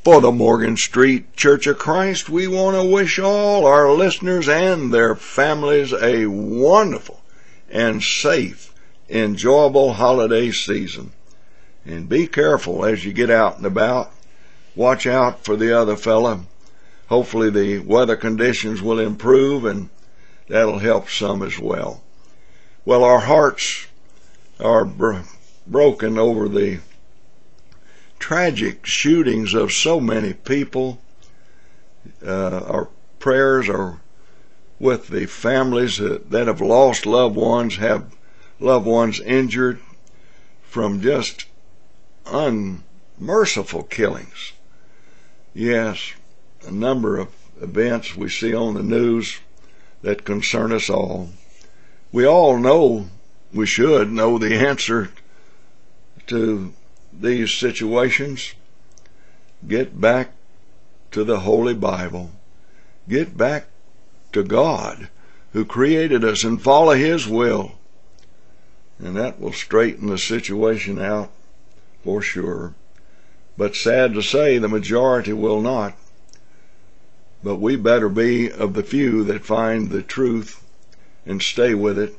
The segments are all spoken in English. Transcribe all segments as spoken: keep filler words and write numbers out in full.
For the Morgan Street Church of Christ, we want to wish all our listeners and their families a wonderful and safe, enjoyable holiday season. And be careful as you get out and about. Watch out for the other fella. Hopefully the weather conditions will improve, and that'll help some as well. Well, our hearts are bro- broken over the tragic shootings of so many people. Uh, our prayers are with the families that, that have lost loved ones, have loved ones injured from just unmerciful killings. Yes, a number of events we see on the news that concern us all. We all know, we should know the answer to these situations. Get back to the Holy Bible. Get back to God, who created us, and follow His will. And that will straighten the situation out for sure. But sad to say, the majority will not. But we better be of the few that find the truth and stay with it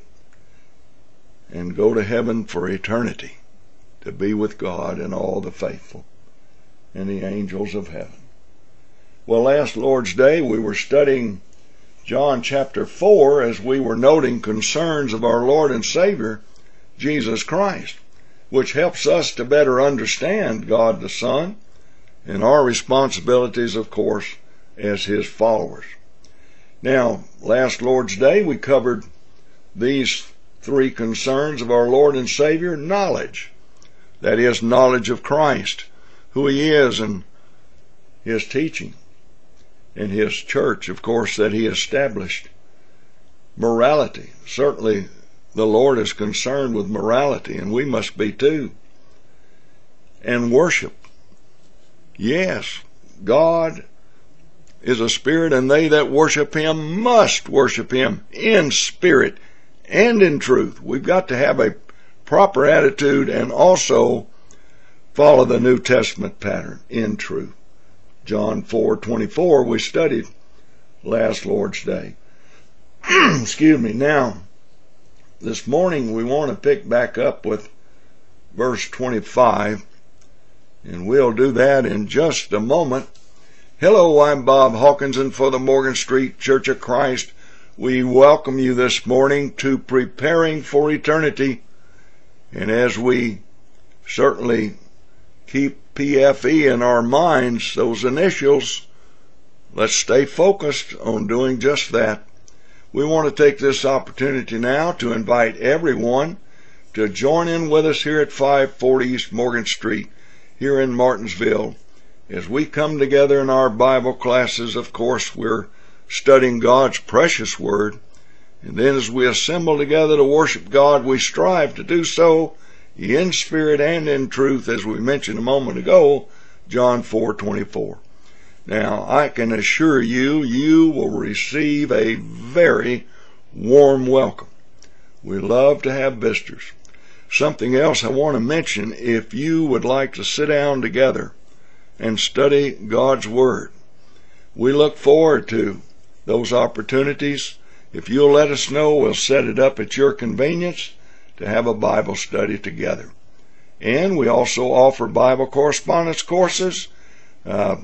and go to heaven for eternity, to be with God and all the faithful and the angels of heaven. Well, last Lord's Day we were studying John chapter four as we were noting concerns of our Lord and Savior, Jesus Christ, which helps us to better understand God the Son and our responsibilities, of course, as His followers. Now, last Lord's Day we covered these three concerns of our Lord and Savior: knowledge, that is, knowledge of Christ, who He is, and His teaching, and His church, of course, that He established. Morality, certainly the Lord is concerned with morality, and we must be too. And worship. Yes, God is a spirit, and they that worship Him must worship Him in spirit and in truth. We've got to have a proper attitude and also follow the New Testament pattern in truth. John four twenty-four we studied last Lord's Day. Excuse me. Now, this morning we want to pick back up with verse twenty-five, and we'll do that in just a moment. Hello, I'm Bob Hawkins, and for the Morgan Street Church of Christ, we welcome you this morning to Preparing for Eternity. And as we certainly keep P F E in our minds, those initials, let's stay focused on doing just that. We want to take this opportunity now to invite everyone to join in with us here at five forty East Morgan Street, here in Martinsville. As we come together in our Bible classes, of course, we're studying God's precious Word. And then as we assemble together to worship God, we strive to do so in spirit and in truth, as we mentioned a moment ago, John four twenty-four. Now, I can assure you, you will receive a very warm welcome. We love to have visitors. Something else I want to mention, if you would like to sit down together and study God's Word, we look forward to those opportunities. If you'll let us know, we'll set it up at your convenience to have a Bible study together. And we also offer Bible correspondence courses, uh,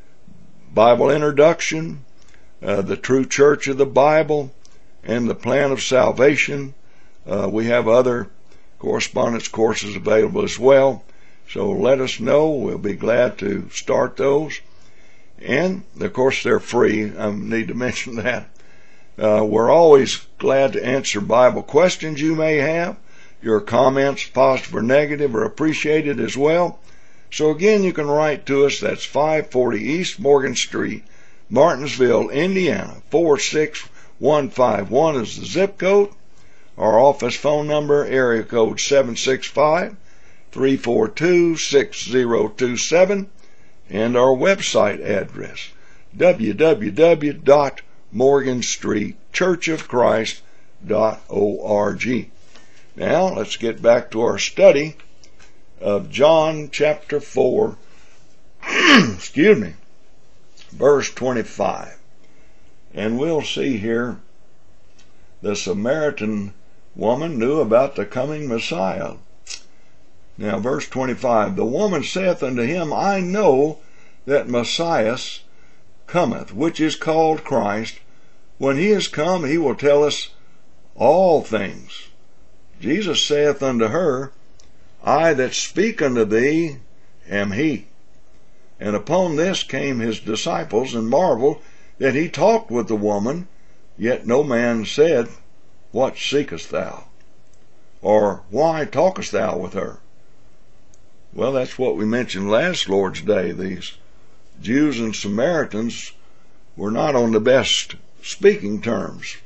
Bible introduction, uh, the true church of the Bible, and the plan of salvation. Uh, we have other correspondence courses available as well. So let us know. We'll be glad to start those. And, of course, they're free. I need to mention that. Uh, we're always glad to answer Bible questions you may have. Your comments, positive or negative, are appreciated as well. So again, you can write to us. That's five forty East Morgan Street, Martinsville, Indiana. four six one five one is the zip code. Our office phone number, area code seven six five, three four two, six zero two seven. And our website address, w w w dot morgan street church of christ dot org. Now, let's get back to our study of John chapter four, excuse me, verse twenty-five. And we'll see here, the Samaritan woman knew about the coming Messiah. Now, verse twenty-five, the woman saith unto him, I know that Messiah cometh, which is called Christ. When he is come, he will tell us all things. Jesus saith unto her, I that speak unto thee am he. And upon this came his disciples, and marveled that he talked with the woman, yet no man said, What seekest thou? Or why talkest thou with her? Well, that's what we mentioned last Lord's Day. These Jews and Samaritans were not on the best speaking terms.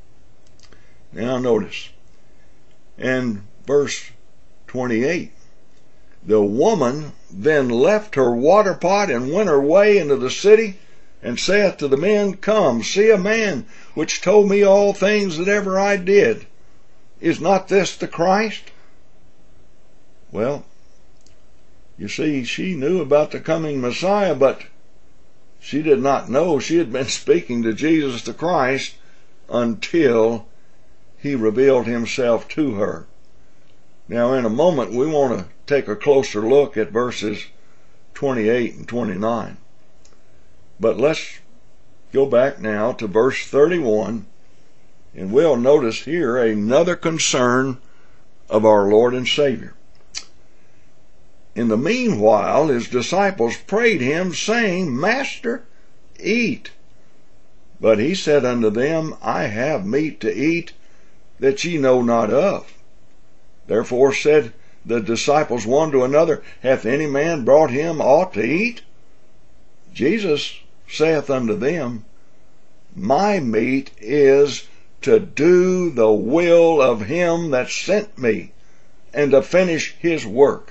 Now notice, and verse twenty-eight, the woman then left her water pot and went her way into the city, and saith to the men, Come, see a man which told me all things that ever I did. Is not this the Christ? Well, you see, she knew about the coming Messiah, but she did not know she had been speaking to Jesus the Christ until he revealed himself to her. Now, in a moment, we want to take a closer look at verses twenty-eight and twenty-nine. But let's go back now to verse thirty-one, and we'll notice here another concern of our Lord and Savior. In the meanwhile, his disciples prayed him, saying, Master, eat. But he said unto them, I have meat to eat that ye know not of. Therefore said the disciples one to another, Hath any man brought him aught to eat? Jesus saith unto them, My meat is to do the will of him that sent me, and to finish his work.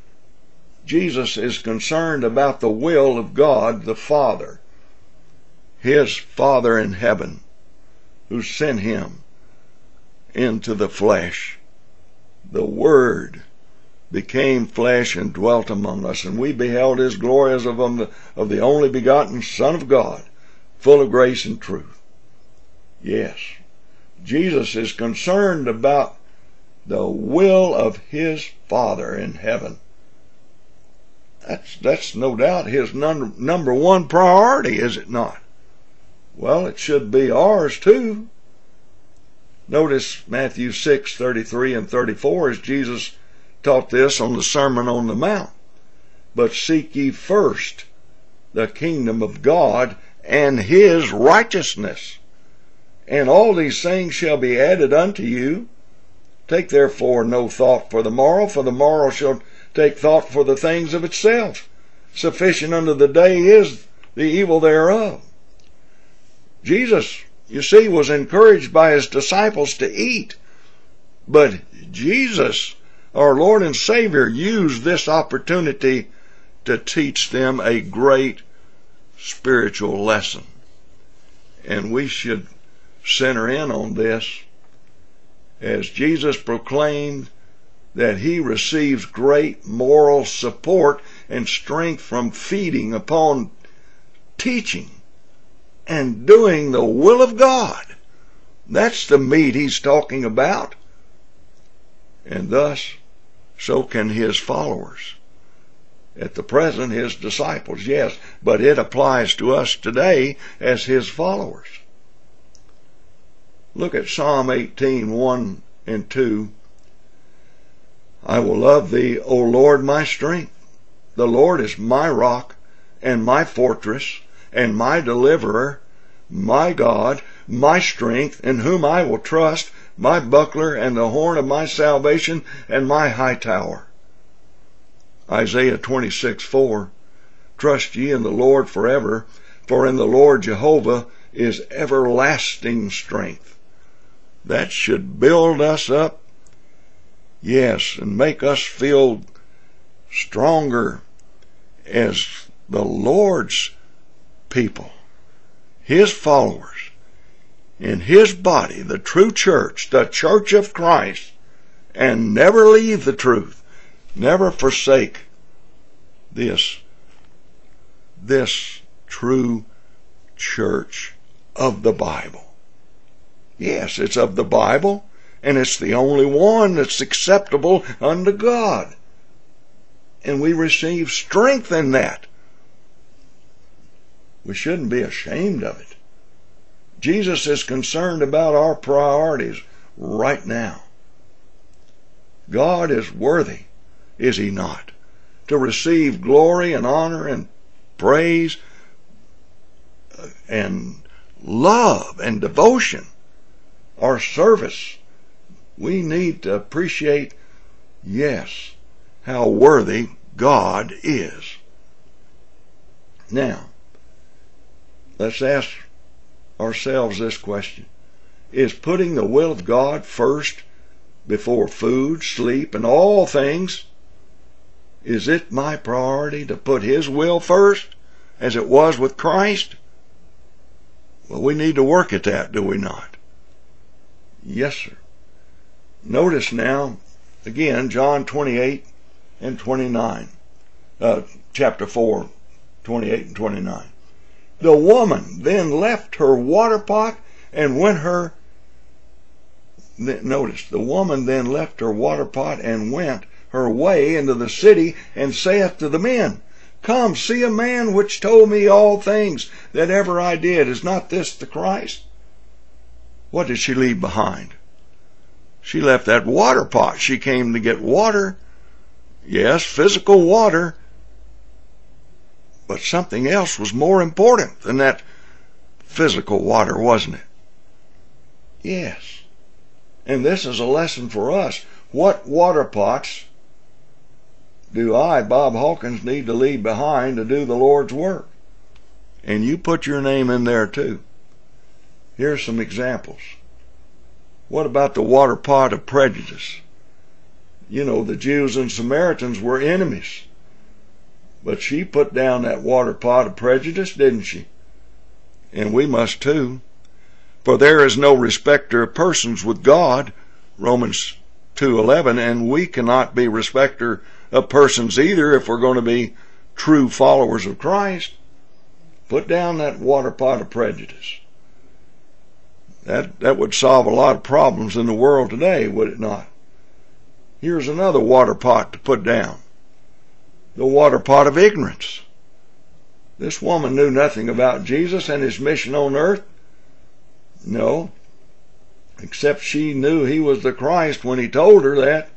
Jesus is concerned about the will of God the Father, his Father in heaven, who sent him into the flesh. The Word became flesh and dwelt among us, and we beheld his glory as of, um, of the only begotten Son of God, full of grace and truth. Yes, Jesus is concerned about the will of his Father in heaven. That's, that's no doubt his num- number one priority, is it not? Well, it should be ours too. Notice Matthew six, thirty-three and thirty-four, as Jesus taught this on the Sermon on the Mount. But seek ye first the kingdom of God and his righteousness, and all these things shall be added unto you. Take therefore no thought for the morrow, for the morrow shall take thought for the things of itself. Sufficient unto the day is the evil thereof. Jesus, you see, was encouraged by his disciples to eat. But Jesus, our Lord and Savior, used this opportunity to teach them a great spiritual lesson. And we should center in on this as Jesus proclaimed that he receives great moral support and strength from feeding upon teaching and doing the will of God. That's the meat he's talking about. And thus, so can his followers. At the present, his disciples, yes, but it applies to us today as his followers. Look at Psalm eighteen, one and two. I will love thee, O Lord, my strength. The Lord is my rock and my fortress and my deliverer, my God, my strength, in whom I will trust, my buckler and the horn of my salvation and my high tower. Isaiah twenty-six, four. Trust ye in the Lord forever, for in the Lord Jehovah is everlasting strength. That should build us up, yes, and make us feel stronger as the Lord's people, his followers, in his body, the true church, the church of Christ, and never leave the truth, never forsake this this true church of the Bible. Yes, it's of the Bible, and it's the only one that's acceptable unto God. And we receive strength in that. We shouldn't be ashamed of it. Jesus is concerned about our priorities right now. God is worthy, is he not, to receive glory and honor and praise and love and devotion, our service. We need to appreciate, yes, how worthy God is. Now, let's ask ourselves this question. Is putting the will of God first before food, sleep, and all things, is it my priority to put his will first, as it was with Christ? Well, we need to work at that, do we not? Yes, sir. Notice now, again, John twenty-eight and twenty-nine. Uh, chapter four, twenty-eight and twenty-nine. The woman then left her water pot and went her... Notice, the woman then left her water pot and went her way into the city, and saith to the men, Come, see a man which told me all things that ever I did. Is not this the Christ? What did she leave behind? She left that water pot. She came to get water. Yes, physical water. But something else was more important than that physical water, wasn't it? Yes. And this is a lesson for us. What water pots do I, Bob Hawkins, need to leave behind to do the Lord's work? And you put your name in there too. Here's some examples. What about the water pot of prejudice? You know, the Jews and Samaritans were enemies. But she put down that water pot of prejudice, didn't she? And we must too. For there is no respecter of persons with God, Romans two eleven, and we cannot be respecter of persons either if we're going to be true followers of Christ. Put down that water pot of prejudice. That, that would solve a lot of problems in the world today, would it not? Here's another water pot to put down. The water pot of ignorance. This woman knew nothing about Jesus and his mission on earth. No, except she knew he was the Christ when he told her that.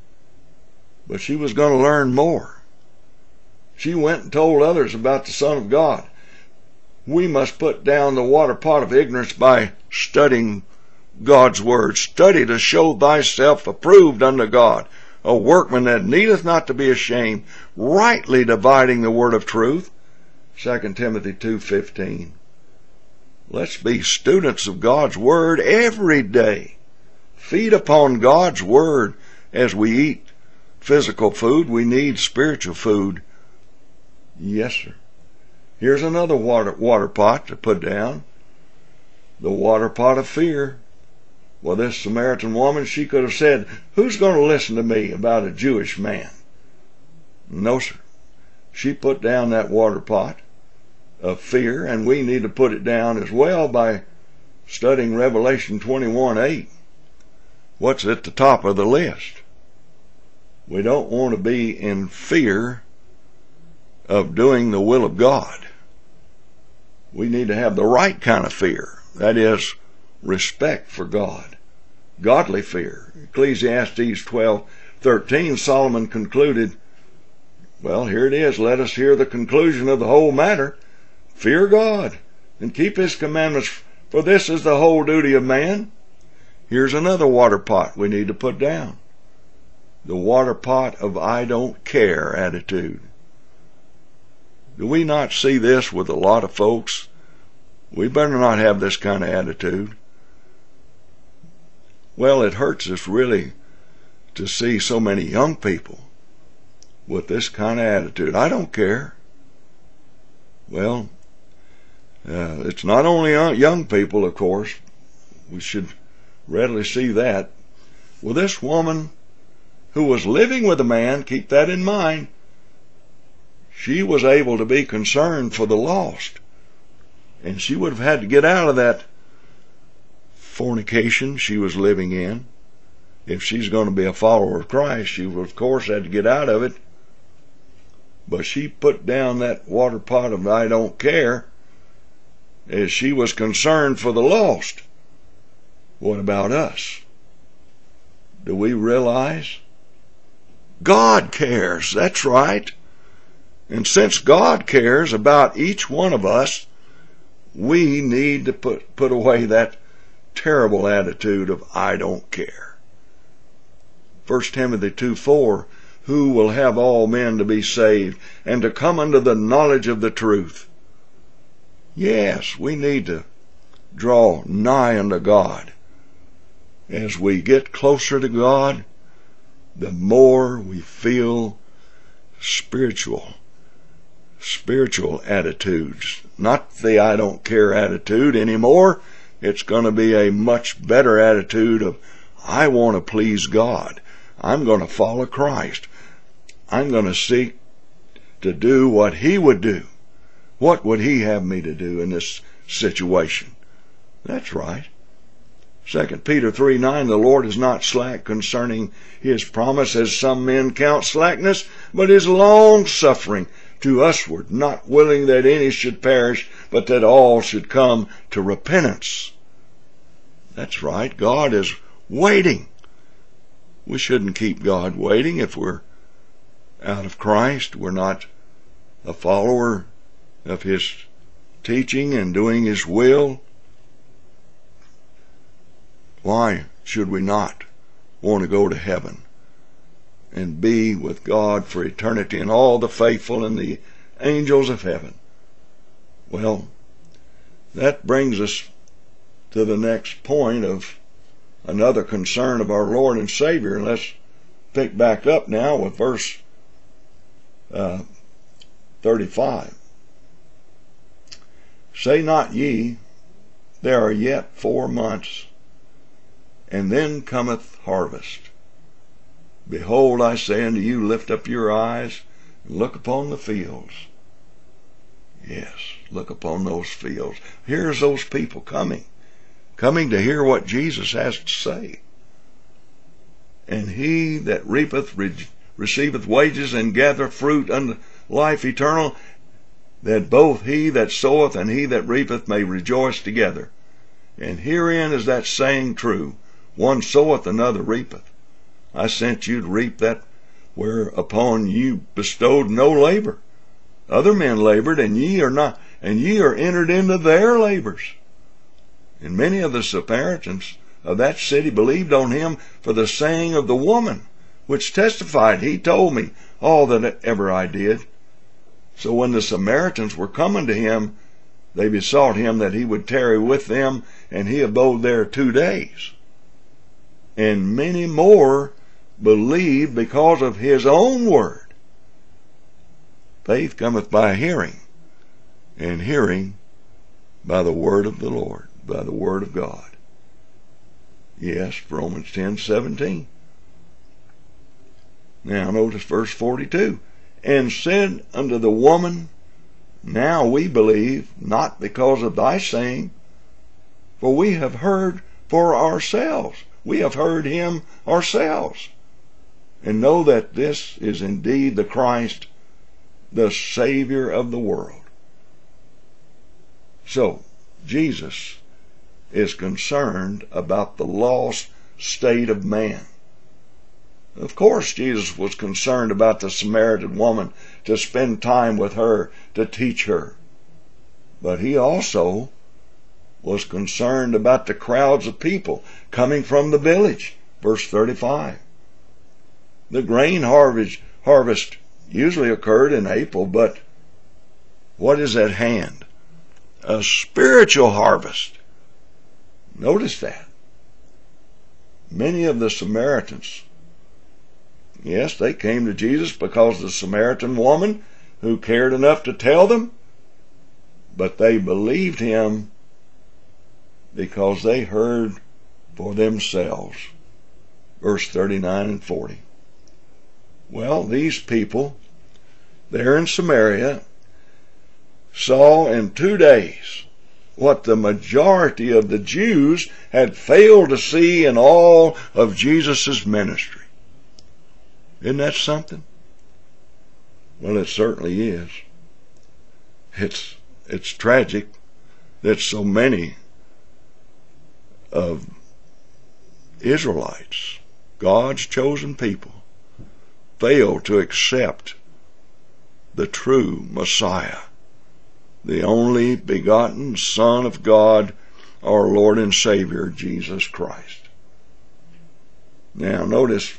But she was going to learn more. She went and told others about the Son of God. We must put down the water pot of ignorance by studying God's word. Study to show thyself approved unto God, a workman that needeth not to be ashamed, rightly dividing the word of truth. Second Timothy two fifteen. Let's be students of God's word every day. Feed upon God's word. As we eat physical food, we need spiritual food. Yes, sir. Here's another water, water pot to put down. The water pot of fear. Well, this Samaritan woman, she could have said, who's going to listen to me about a Jewish man? No, sir. She put down that water pot of fear, and we need to put it down as well by studying Revelation twenty-one eight. What's at the top of the list? We don't want to be in fear of doing the will of God. We need to have the right kind of fear. That is, respect for God. Godly fear. Ecclesiastes twelve thirteen, Solomon concluded, well, here it is. Let us hear the conclusion of the whole matter. Fear God and keep his commandments, for this is the whole duty of man. Here's another water pot we need to put down. The water pot of I don't care attitude. Do we not see this with a lot of folks? We better not have this kind of attitude. Well, it hurts us really to see so many young people with this kind of attitude. I don't care. Well, uh, it's not only young people, of course. We should readily see that. Well, this woman who was living with a man, keep that in mind, she was able to be concerned for the lost. And she would have had to get out of that fornication she was living in. If she's going to be a follower of Christ, she would, of course, had to get out of it. But she put down that water pot of I don't care as she was concerned for the lost. What about us? Do we realize? God cares, that's right. And since God cares about each one of us, we need to put, put away that terrible attitude of I don't care. First Timothy two four, who will have all men to be saved and to come unto the knowledge of the truth. Yes, we need to draw nigh unto God. As we get closer to God, the more we feel spiritual, spiritual attitudes. Not the I don't care attitude anymore. It's going to be a much better attitude of I want to please God. I'm going to follow Christ. I'm going to seek to do what He would do. What would He have me to do in this situation? That's right. Second Peter three nine, the Lord is not slack concerning His promise, as some men count slackness, but is long-suffering to usward, not willing that any should perish, but that all should come to repentance. That's right. God is waiting. We shouldn't keep God waiting if we're out of Christ. We're not a follower of His teaching and doing His will. Why should we not want to go to heaven and be with God for eternity and all the faithful and the angels of heaven? Well, that brings us to the next point of another concern of our Lord and Savior. And let's pick back up now with verse uh, thirty-five. Say not ye, there are yet four months, and then cometh harvest. Behold, I say unto you, lift up your eyes and look upon the fields. Yes, look upon those fields. Here's those people coming, coming to hear what Jesus has to say. And he that reapeth re- receiveth wages and gathereth fruit unto life eternal, that both he that soweth and he that reapeth may rejoice together. And herein is that saying true, one soweth, another reapeth. I sent you to reap that whereupon you bestowed no labor. Other men labored, and ye are not, and ye are entered into their labors. And many of the Samaritans of that city believed on him for the saying of the woman, which testified, He told me all that ever I did. So when the Samaritans were coming to him, they besought him that he would tarry with them, and he abode there two days. And many more believed because of his own word. Faith cometh by hearing, and hearing by the word of the Lord, by the word of God. Yes, Romans ten seventeen. Now notice verse forty-two. And said unto the woman, Now we believe, not because of thy saying, for we have heard for ourselves. We have heard him ourselves, and know that this is indeed the Christ, the Savior of the world. So, Jesus is concerned about the lost state of man. Of course, Jesus was concerned about the Samaritan woman, to spend time with her, to teach her. But he also was concerned about the crowds of people coming from the village. Verse thirty-five. The grain harvest, harvest usually occurred in April, but what is at hand? A spiritual harvest. Notice that. Many of the Samaritans, yes, they came to Jesus because the Samaritan woman who cared enough to tell them, but they believed him because they heard for themselves. Verse thirty-nine and forty. Well, these people there in Samaria saw in two days what the majority of the Jews had failed to see in all of Jesus' ministry. Isn't that something? Well, it certainly is. It's, it's tragic that so many of Israelites, God's chosen people, fail to accept the true Messiah, the only begotten Son of God, our Lord and Savior, Jesus Christ. Now notice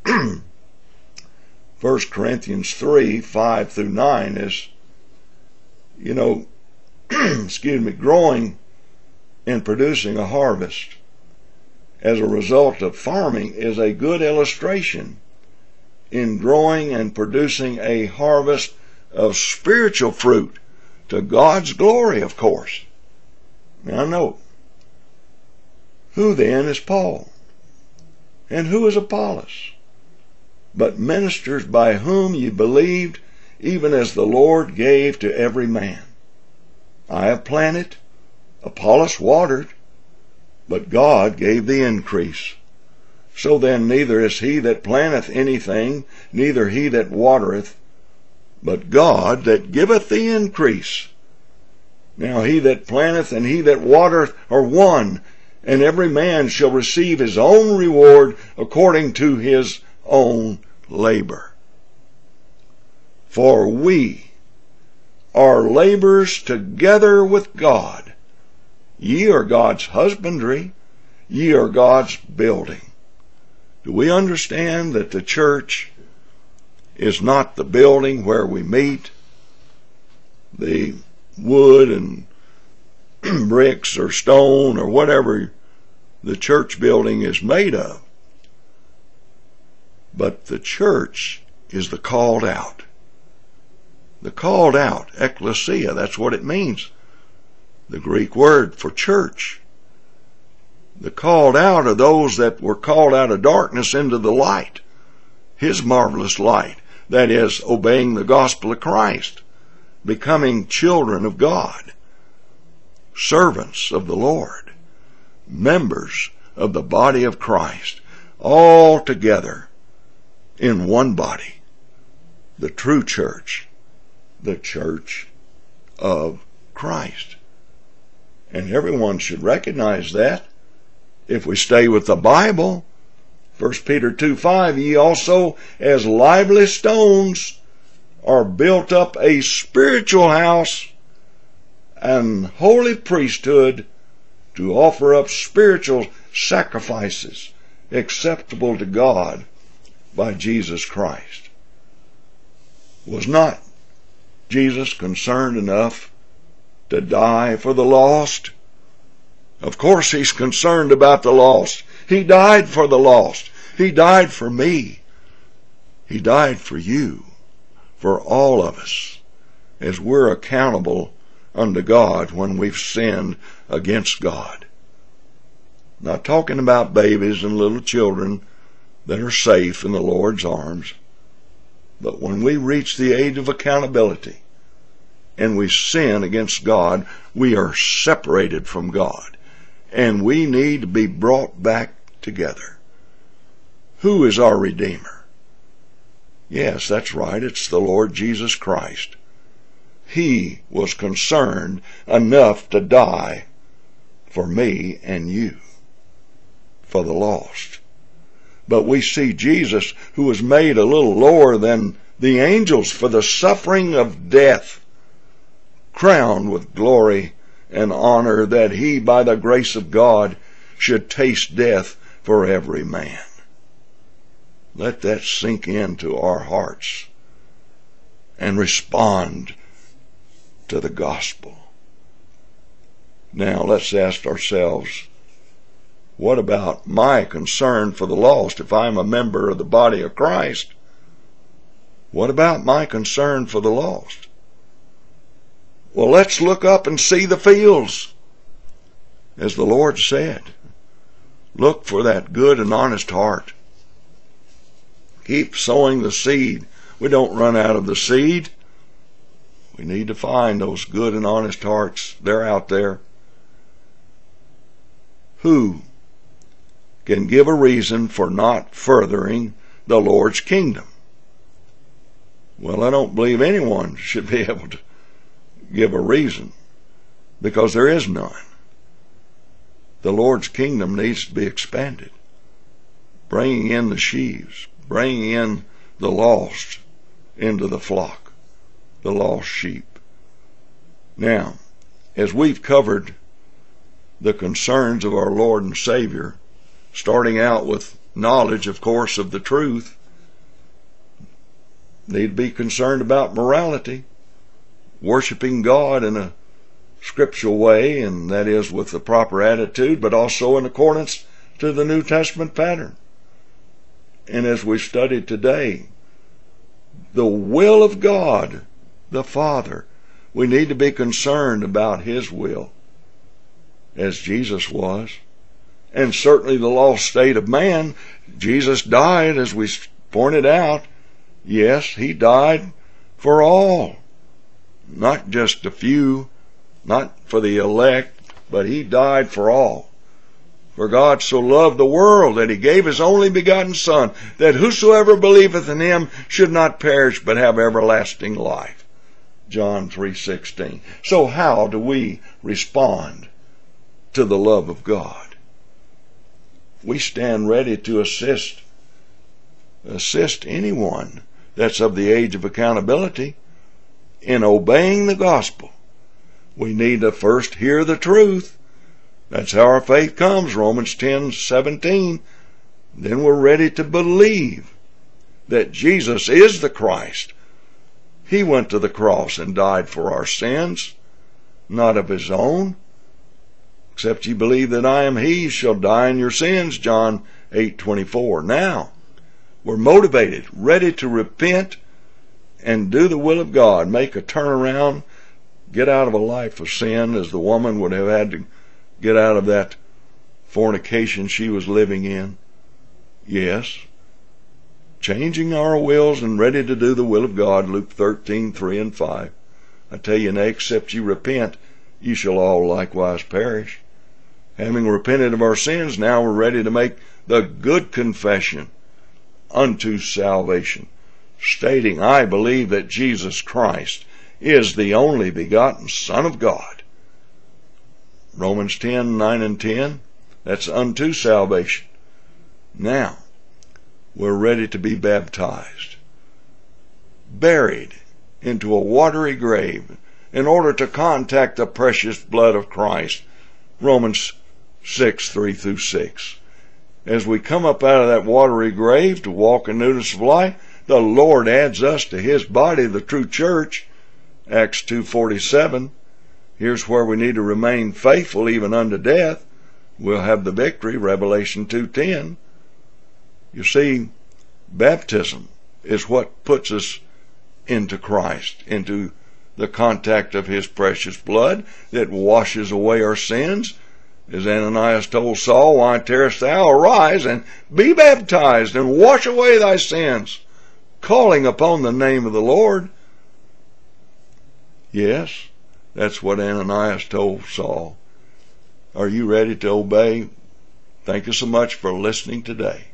First Corinthians three, five through nine is, you know, excuse me, growing and producing a harvest as a result of farming is a good illustration in growing and producing a harvest of spiritual fruit to God's glory, of course. Now note, who then is Paul? And who is Apollos? But ministers by whom ye believed, even as the Lord gave to every man. I have planted, Apollos watered, but God gave the increase. So then neither is he that planteth anything, neither he that watereth, but God that giveth the increase. Now he that planteth and he that watereth are one, and every man shall receive his own reward according to his own labor. For we are laborers together with God. Ye are God's husbandry, ye are God's building. Do we understand that the church is not the building where we meet, the wood and bricks or stone or whatever the church building is made of? But the church is the called out. The called out, ecclesia, that's what it means. The Greek word for church. The called out are those that were called out of darkness into the light, His marvelous light. That is, obeying the gospel of Christ, becoming children of God, servants of the Lord, members of the body of Christ, all together in one body, the true church, the church of Christ. And everyone should recognize that. If we stay with the Bible, First Peter two five, ye also as lively stones are built up a spiritual house and holy priesthood to offer up spiritual sacrifices acceptable to God by Jesus Christ. Was not Jesus concerned enough to die for the lost? Of course He's concerned about the lost. He died for the lost. He died for me. He died for you, for all of us, as we're accountable unto God when we've sinned against God. Not talking about babies and little children that are safe in the Lord's arms, but when we reach the age of accountability and we sin against God, we are separated from God, and we need to be brought back together. Who is our Redeemer? Yes, that's right, it's the Lord Jesus Christ. He was concerned enough to die for me and you, for the lost. But we see Jesus, who was made a little lower than the angels for the suffering of death, crowned with glory and honor, that He, by the grace of God, should taste death for every man. Let that sink into our hearts and respond to the gospel. Now let's ask ourselves, what about my concern for the lost? If I'm a member of the body of Christ, what about my concern for the lost? Well, let's look up and see the fields. As the Lord said, look for that good and honest heart. Keep sowing the seed. We don't run out of the seed. We need to find those good and honest hearts. They're out there. Who can give a reason for not furthering the Lord's kingdom? Well, I don't believe anyone should be able to give a reason, because there is none. The Lord's kingdom needs to be expanded, bringing in the sheaves, bringing in the lost into the flock, the lost sheep. Now, as we've covered the concerns of our Lord and Savior, starting out with knowledge, of course, of the truth, need to be concerned about morality, worshiping God in a scriptural way, and that is with the proper attitude, but also in accordance to the New Testament pattern. And as we studied today, the will of God, the Father, we need to be concerned about His will, as Jesus was. And certainly the lost state of man, Jesus died, as we pointed out. Yes, He died for all, not just a few, not for the elect, but He died for all. For God so loved the world that He gave His only begotten Son, that whosoever believeth in Him should not perish but have everlasting life. John three sixteen. So how do we respond to the love of God? We stand ready to assist, assist anyone that's of the age of accountability in obeying the gospel. We need to first hear the truth. That's how our faith comes, Romans ten seventeen. Then we're ready to believe that Jesus is the Christ. He went to the cross and died for our sins, not of His own. Except ye believe that I am He, shall die in your sins, John eight twenty-four. Now, we're motivated, ready to repent and do the will of God, make a turnaround, get out of a life of sin, as the woman would have had to get out of that fornication she was living in. Yes, changing our wills and ready to do the will of God, Luke thirteen three and five. I tell you, nay, except ye repent, ye shall all likewise perish. Having repented of our sins, now we're ready to make the good confession unto salvation, stating, I believe that Jesus Christ is the only begotten Son of God. Romans ten nine and ten, that's unto salvation. Now, we're ready to be baptized, buried into a watery grave, in order to contact the precious blood of Christ. Romans six three through six. As we come up out of that watery grave to walk in newness of life, the Lord adds us to His body, the true church. Acts two forty-seven. Here's where we need to remain faithful even unto death. We'll have the victory. Revelation two ten. You see, baptism is what puts us into Christ, into the contact of His precious blood that washes away our sins. As Ananias told Saul, why tarriest thou? Arise and be baptized and wash away thy sins, calling upon the name of the Lord. Yes, that's what Ananias told Saul. Are you ready to obey? Thank you so much for listening today.